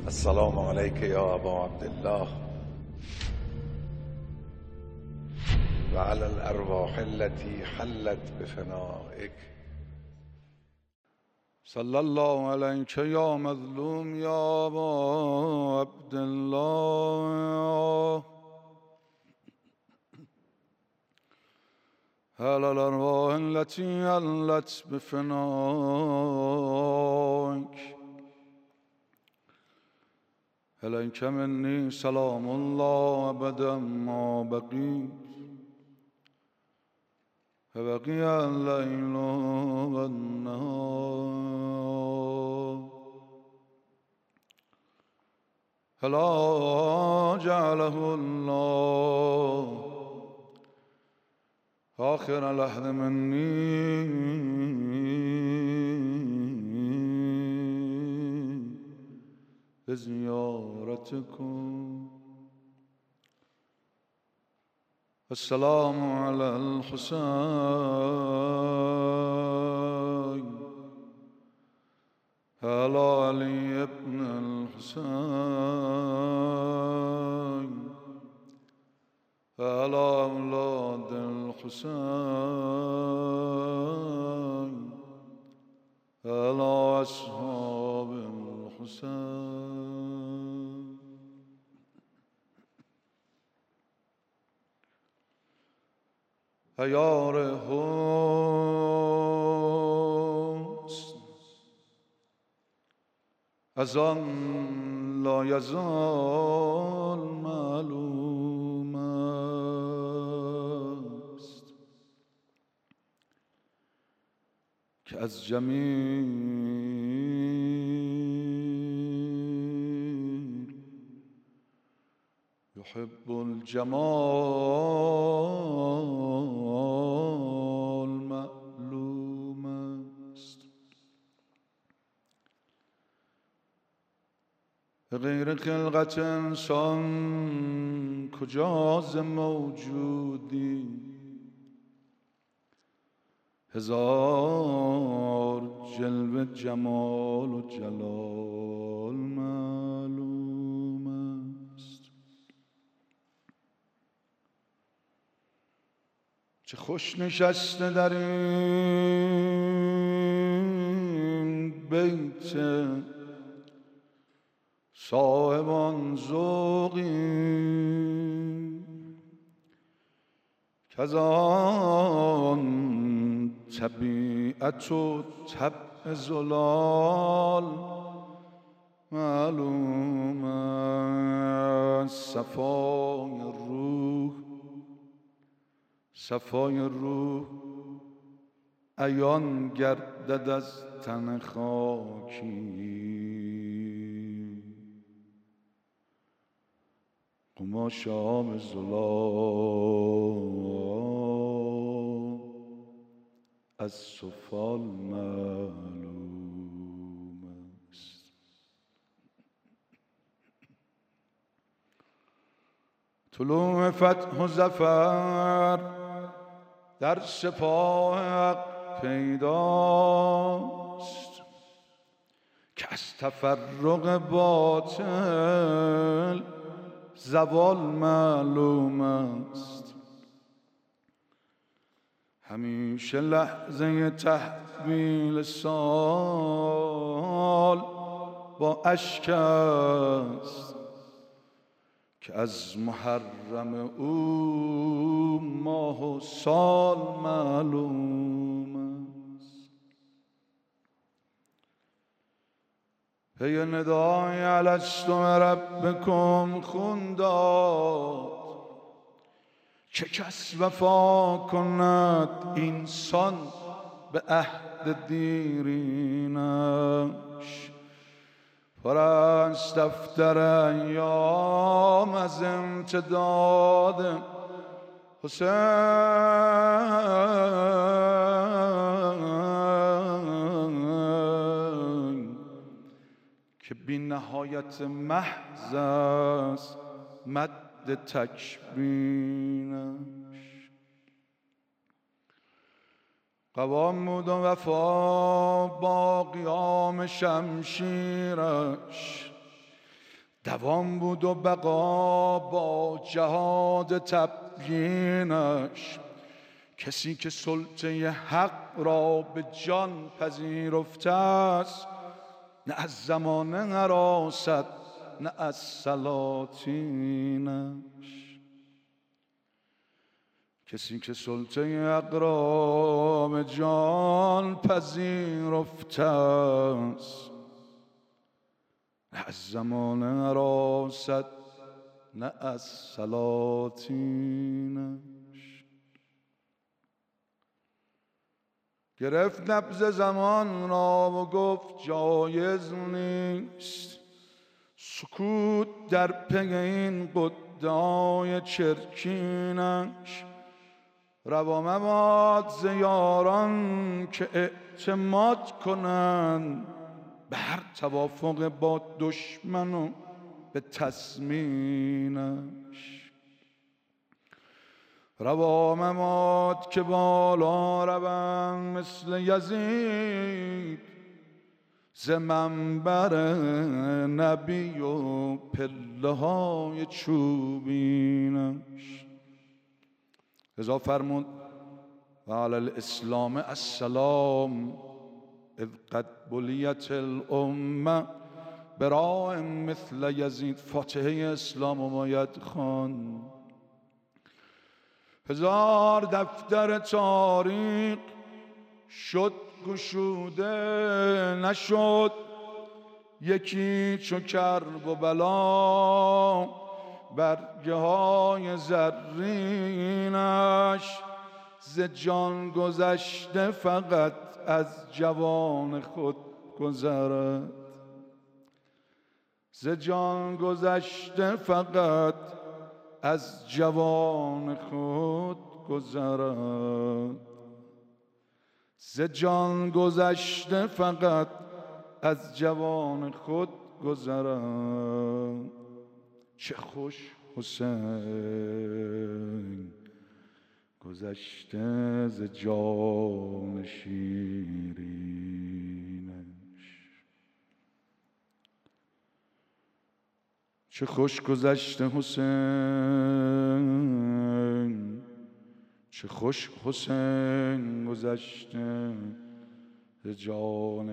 السلام عليك يا أبا عبد الله وعلى الأرواح التي حلت بفنائك. صلى الله عليك يا مظلوم يا أبا عبد الله على الأرواح التي حلت بفنائك. عليك مني سلام الله أبدا ما بقيت فبقي الليل والنهار. فلا جعله الله آخر لحظ مني لزيارتكم. السلام على الحسين على علي بن الحسين على أولاد الحسين على أصحاب الحسين. عیار حسن از آن لا یزال معلوم است که از جمیل يحب الجمال معلوم است. غیر خلقت انسان کجاز موجودی هزار جلوه جمال و جلال معلوم است. چه خوش نشسته در این بیت صاحبان ذوقی کز آن طبیعت و طبع زلال معلوم است. صفای روح عیان گردد از تن خاکی قماش آب زلال از سفال معلوم است. طلوع فتح و ظفر در سپاه حق پیداست که از تفرق باطل زوال معلوم است. همیشه لحظه تحویل سال با اشک است که از محرم او ماه و سال معلوم است. پی ندای الست ربکم خون داد چه کس وفا کند اینسان به عهد دیرینش. پر است دفتر ایام از امتداد حسین که بی نهایت محض است مد تکوینش. قوام بود و وفا با قیام شمشیرش دوام بود و بقا با جهاد تبیینش. کسی که سلطه حق را به جان پذیرفته است، نه از زمانه هراست نه از سلاطینش. کسی که سلطه حق را به جان پذیرفته است، نه از زمانه هراست نه از سلاطینش. گرفت نبض زمان را و گفت جایز نیست سکوت در پی این قدای چرکینش. روا مباد ز یاران که اعتماد کنند به هر توافق با دشمن و به تضمینش. روا مباد که بالا روند مثل یزید ز منبر نبی و پله های چوبینش. لذا فرمود و علی الاسلام السلام اذ قد بلیت الامه براء مثل یزید. فاتحه اسلام و باید خوان. هزار دفتر تاریخ شد گشوده نشد، یکی چو کرب و بلا برگه های زرینش. ز جان گذشته فقط از جوان خود گذرد. ز جان گذشته فقط از جوان خود گذرد. ز جان گذشته فقط از جوان خود گذرد. چه خوش حسین گذشته ز جان شیرینش. چه خوش گذشته حسین، چه خوش حسین گذشته ز جان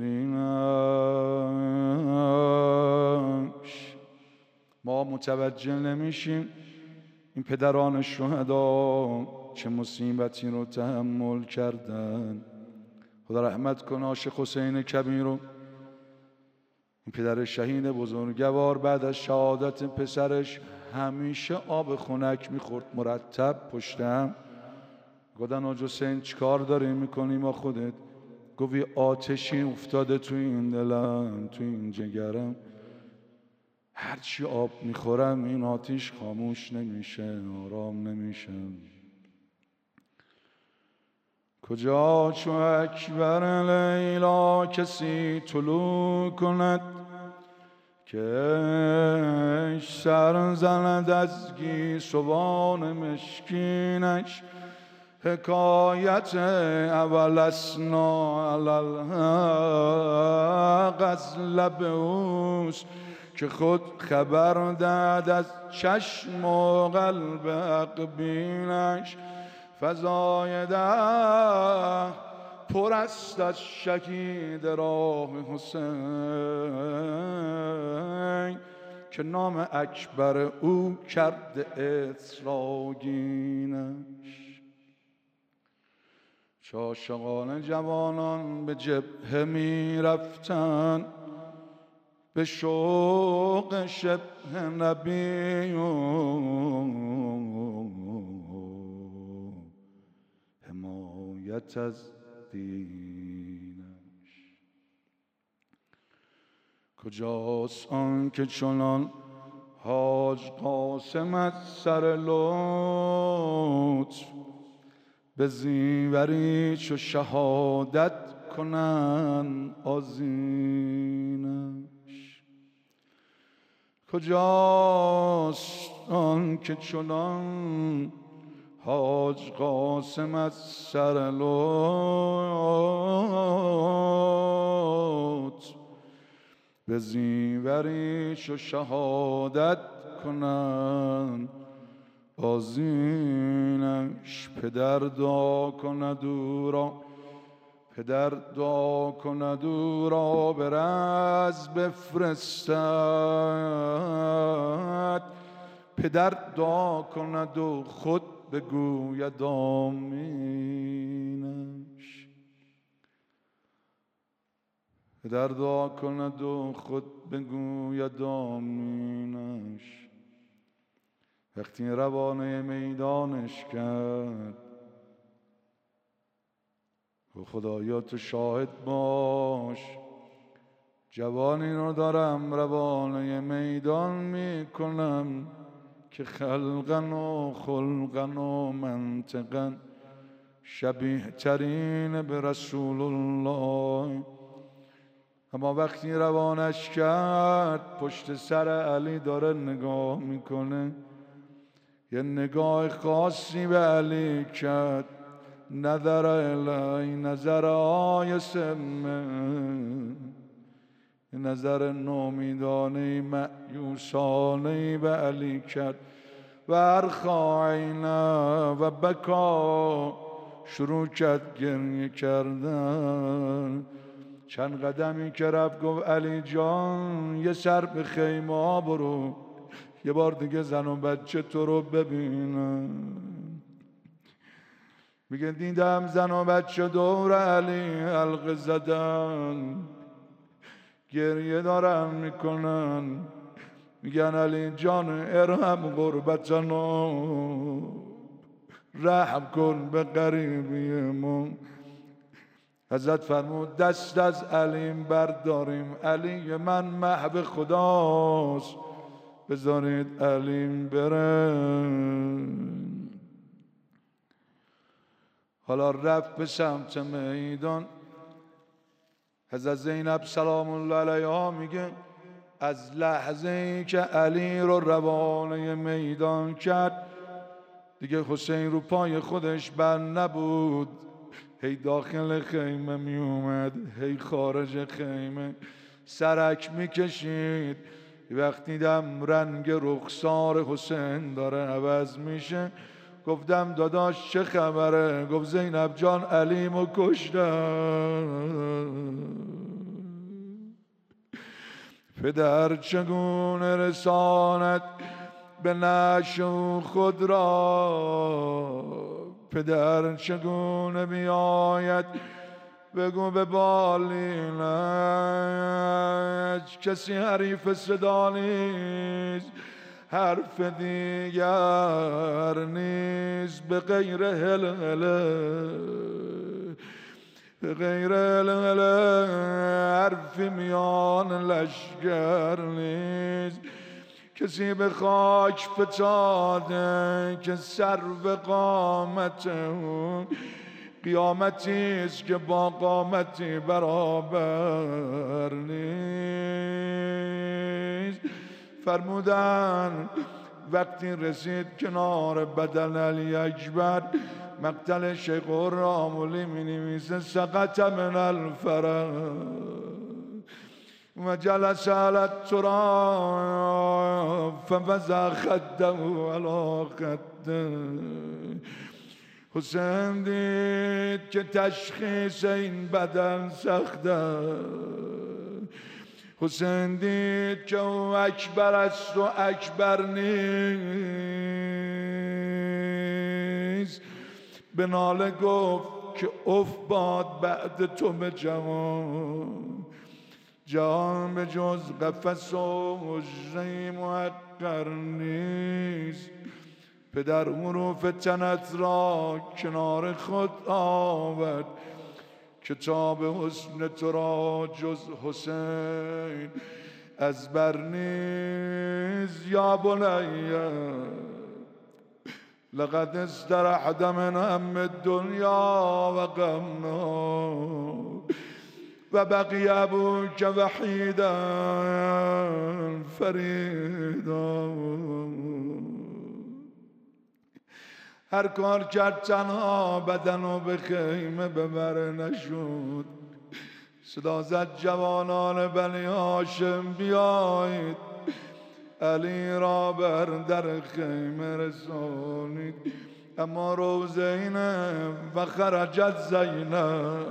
شیرینش. ما متوجه نمیشیم این پدران شهدا چه مصیبتی رو تحمل کردن. خدا رحمت کنه عاشق حسین کبیر رو. این پدر شهید بزرگوار بعد از شهادت پسرش همیشه آب خنک میخورد مرتب پشتم. گفتن حاج حسین چیکار داری میکنی ما خودت؟ گفت یه آتشی افتاده تو این دلم، تو این جگرم، هرچی آب میخورم این آتش خاموش نمیشه، آرام نمیشه. کجا چو اکبر لیلا کسی طلوع کند، که سر زند از گیسوان مشکینش. حکایت اول اسنا علی الحق از لب اوست، که خود خبر داد از چشم و قلب حق بینش. فضای ده پر است از شهید راه حسین، که نام اکبر او کرده اطراگینش. عاشقان جوانان به جبهه می رفتن، به شوق شبه نبی و حمایت از دینش. کجاست آن که چنان حاج قاسم از سر لطف، به زیوری چو شهادت کنن آذینش. کجاست آن که چنان حاج قاسم از سر لطف، به زیوریش و شهادت کنن آذینش پدر دعا کند او را پدر دعا کند او را به رز بفرستد پدر دعا کند و خود بگوید آمینش پدر دعا کند و خود بگوید آمینش وقتی روانه میدانش کرد و خدایا تو شاهد باش جوانی رو دارم روانه میدان میکنم که خلقن و خلقن و منطقن شبیه ترین به رسول الله اما وقتی روانش کرد پشت سر علی داره نگاه میکنه یه نگاه خاصی به علی کرد نظر الی نظر آیسمه نظر نومیدانه مأیوسانه به علی کرد و ارخا عینه و بکا شروع کرد گریه کردن چند قدمی که رفت گفت علی جان یه سر به خیمه ها برو یه بار دیگه زن و بچه تو رو ببینم میگه دیدم زن و بچه دور علی حلقه زدن گریه دارن میکنن میگن علی جان ارحم غربتنا رحم کن به غریبیمون حضرت فرمود دست از علیم برداریم علی من محو خداست بذارید علیم بره حالا رفت به سمت میدان حضرت زینب سلام الله علیها میگه از لحظه ای که علی رو روانه میدان کرد دیگه حسین رو پای خودش بند نبود هی داخل خیمه می اومد هی خارج خیمه سرک میکشید وقتی دیدم رنگ رخسار حسین داره عوض میشه گفتم داداش چه خبره گفت زینب جان علیمو کشتن پدر چگونه رساند به نشو خود را پدر چگونه بیاید بگو به بالینش کسی حریف صدا نیست حرف دیگر نیست به غیر هلهله به غیر هلهله حرفی میان لشگر نیست کسی به خاک فتاده که سرو قامت اون قیامتیست که با قامتی برابر نیست فرمودن وقتی رسید کنار بدن علی اکبر مقتل شیخ الراملی می نویسه سقط من الفرج و جلس علی التراب فوضع خده علی خده حسین دید که تشخیص این بدن سخته حسین دید که او اکبر است و اکبر نیست به ناله گفت که اف باد بعد تو به جهان به جز قفس و حجره محقر نیست پدر حروف تنت را کنار خود آورد کتاب حسن تو را جز حسین از بر نیست یا بنیه لقد استرحت من هم الدنیا و غمها و بقی ابوک وحیدا فریدا هر کار کرد تنها بدن و به خیمه ببره نشد صدا زد جوانان بنی هاشم بیایید، علی را بر در خیمه رسانید. اما رو زینب و خرجت زینب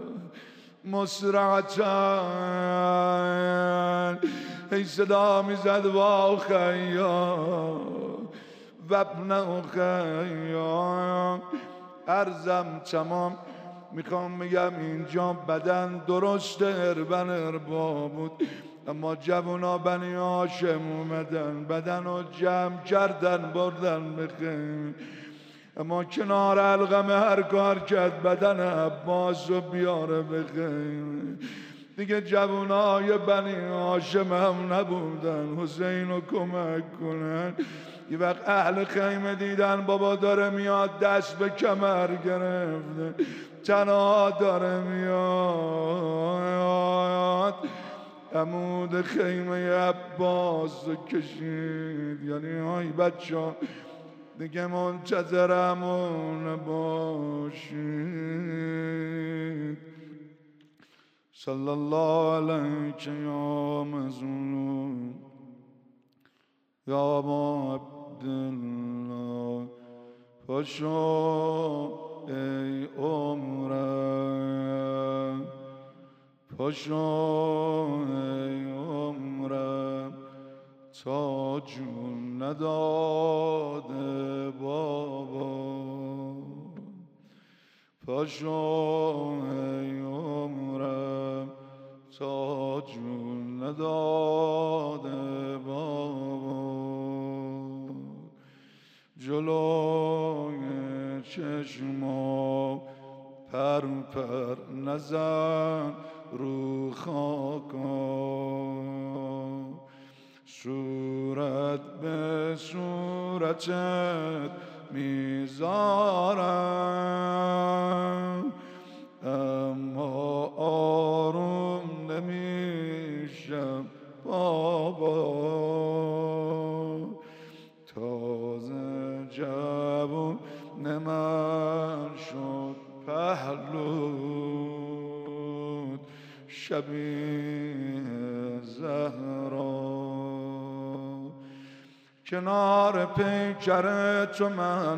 مسرعتن، ای صدا میزد وا خیام و ابن خیام. عرضم تمام، میخوام بگم اینجا بدن درست اربن اربا بود، اما جوونا بنی هاشم اومدن بدن رو جمع کردن بردن به خیمه. اما کنار علقمه هر کار کرد بدن عباس رو بیاره به خیمه. دیگه جوانای بنی هاشم هم نبودن حسین رو کمک کنن. یه وقت اهل خیمه دیدن بابا داره میاد، دست به کمر گرفته، تنها داره میاد، عمود خیمه عباس رو کشید. یعنی های بچه ها دیگه منتظرمون باشید. صلی الله علیک یا مظلوم یا ابا عبدالله. پاشو ای عمرم، پاشو ای عمرم، تا جون نداده بابا. پاشو ای عمرم، تا جون نداده بابا. جلوی چشما پر پر نزن رو خاکا، صورت به صورتت میذارم، اما آروم نمیشم بابا. تازه جوون من شد پهلود، شبیه زهرا. کنار پیکر تو من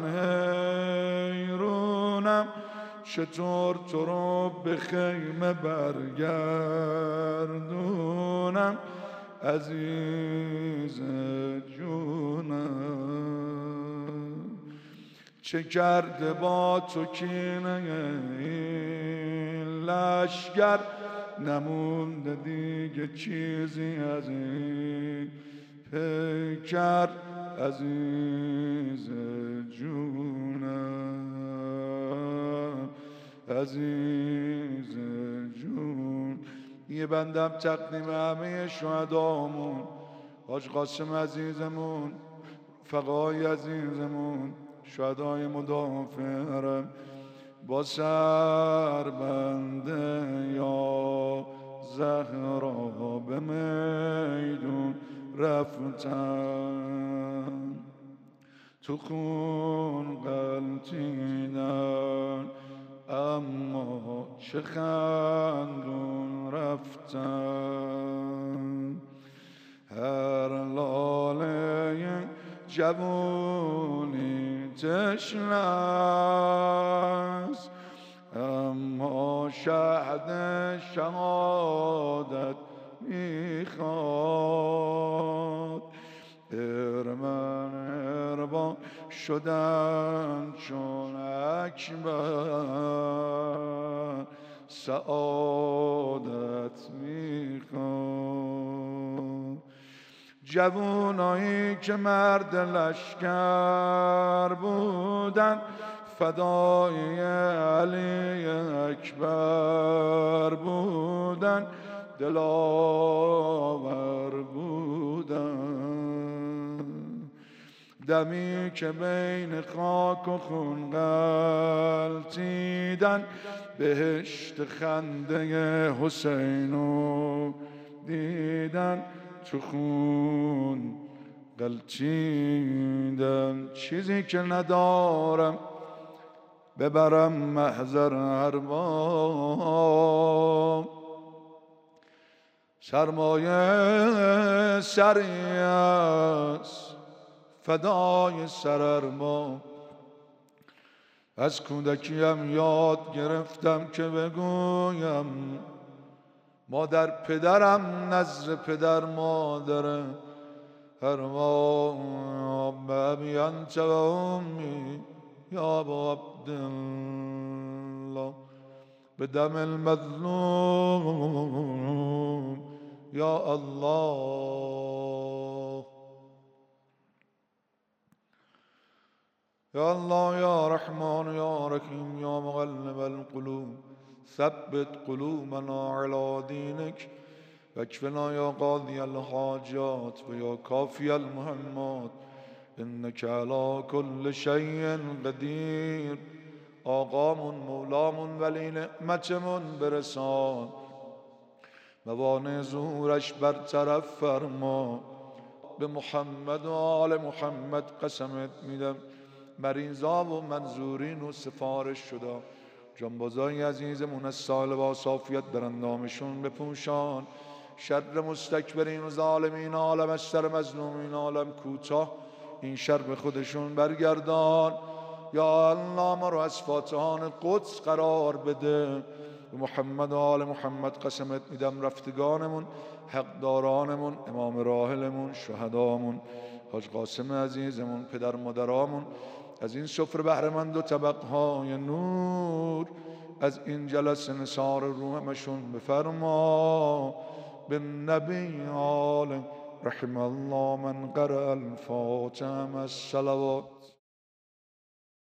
حیرونم، چطور تو رو به خیمه برگردونم عزیز جونم. چه کرده با تو کینه این لشگر، نمونده دیگه چیزی از این پیکر عزیز جونم، عزیز جون. یه بندم تقدیم همه شهدامون، حاج قاسم عزیزمون، فقای عزیزمون، شهدای مدافعرم، با سربنده یا زهرا به میدون رفتن، تو خون غلطیدن اما چه خندون رفتن. هر لاله جوونی تشنه است، اما شهد شهادت میخواد. ارمن اربا شدن چون اکبر، سعادت میخواد. جوونایی که مرد لشکر بودن، فدای علی اکبر بودن، دلاور بودن. دمی که بین خاک و خون غلطیدن، بهشت خنده حسینو دیدن، تو خون غلطیدن. چیزی که ندارم ببرم محضر ارباب، سرمایه سری است فدای سرما. از کودکیم یاد گرفتم که بگویم مادر پدرم نظر پدر مادره. هر ما بابی انت و امی یا ابا عبدالله بدم المظلوم یا الله. یا الله یا رحمان یا رحیم یا مقلب القلوب ثبت قلوبنا على دینک واکفنا یا قاضی الحاجات و یا کافی المهمات انک علی کل شیء قدیر. آقامون مولامون ولی نعمتمون برسان، موانع ظهورش برطرف فرما. به محمد و آل محمد قسمت میدم مریضا و منظورین و سفارش شده جانبازای عزیزمون از سال با صافیت در اندامشون بپوشان. شر مستکبرین و ظالمین عالم از سر مظلومین عالم کوتاه این شر به خودشون برگردان. یا الله ما رو از فاتحان قدس قرار بده. به محمد و آل محمد قسمت میدم رفتگانمون، حقدارانمون، امام راحلمون، شهدامون، حاج قاسم عزیزمون، پدر مادرامون از این سفره بهره‌مند و طبقهای نور از این جلسه نثار روحمشون بفرما. به نبی آل رحم الله من قرأ الفاتحه الصلوات.